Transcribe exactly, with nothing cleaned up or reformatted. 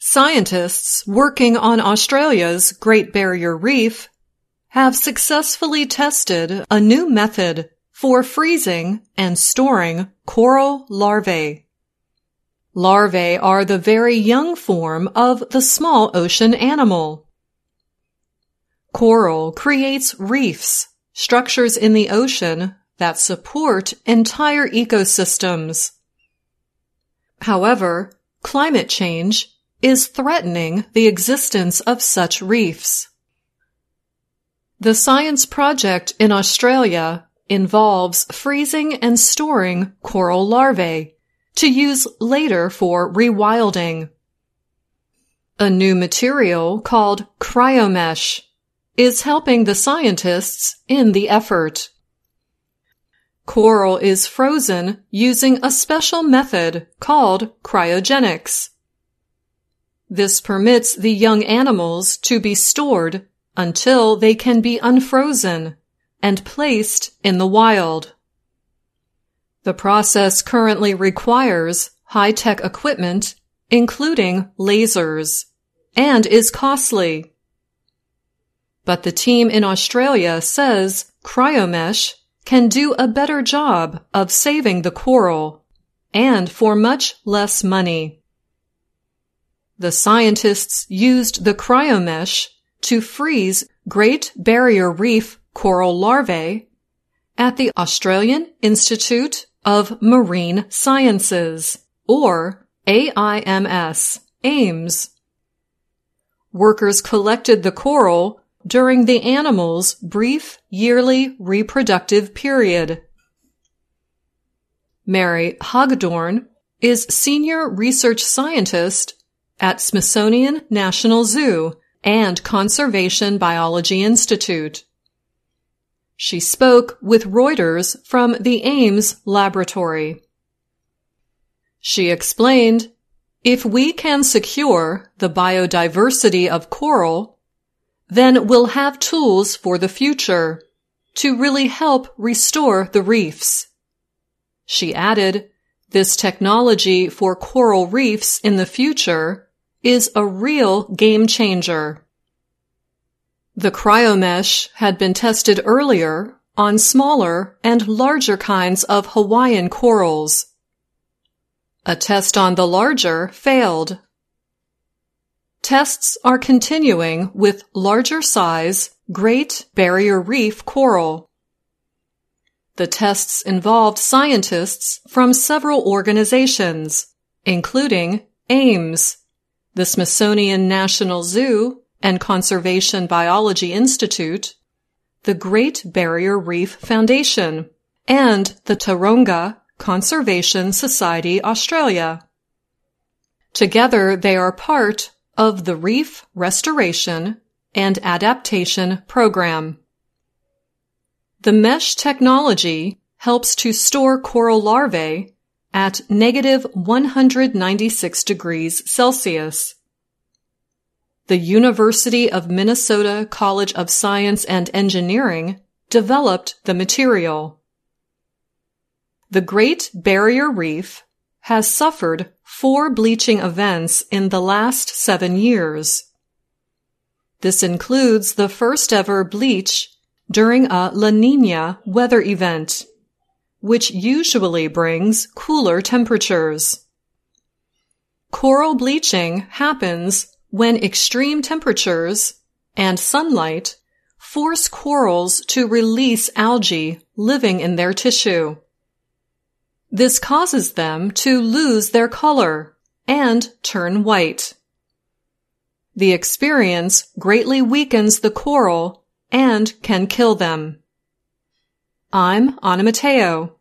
Scientists working on Australia's Great Barrier Reef have successfully tested a new method for freezing and storing coral larvae. Larvae are the very young form of the small ocean animal. Coral creates reefs, structures in the ocean that support entire ecosystems. However, climate change is threatening the existence of such reefs. The science project in Australia involves freezing and storing coral larvae to use later for rewilding. A new material called cryomesh is helping the scientists in the effort. Coral is frozen using a special method called cryogenics. This permits the young animals to be stored until they can be unfrozen and placed in the wild. The process currently requires high-tech equipment, including lasers, and is costly. But the team in Australia says cryomesh can do a better job of saving the coral, and for much less money. The scientists used the cryomesh to freeze Great Barrier Reef coral larvae at the Australian Institute of Marine Sciences, or A I M S, AIMS. Workers collected the coral during the animal's brief yearly reproductive period. Mary Hagedorn is senior research scientist at Smithsonian National Zoo and Conservation Biology Institute. She spoke with Reuters from the AIMS laboratory. She explained, "If we can secure the biodiversity of coral, then we'll have tools for the future to really help restore the reefs." She added, "This technology for coral reefs in the future is a real game changer." The cryomesh had been tested earlier on smaller and larger kinds of Hawaiian corals. A test on the larger failed. Tests are continuing with larger size Great Barrier Reef coral. The tests involved scientists from several organizations, including AIMS, the Smithsonian National Zoo and Conservation Biology Institute, the Great Barrier Reef Foundation, and the Taronga Conservation Society Australia. Together they are part of the Reef Restoration and Adaptation Program. The mesh technology helps to store coral larvae at negative one hundred ninety-six degrees Celsius. The University of Minnesota College of Science and Engineering developed the material. The Great Barrier Reef has suffered four bleaching events in the last seven years. This includes the first ever bleach during a La Niña weather event, which usually brings cooler temperatures. Coral bleaching happens when extreme temperatures and sunlight force corals to release algae living in their tissue. This causes them to lose their color and turn white. The experience greatly weakens the coral and can kill them. I'm Anna Matteo.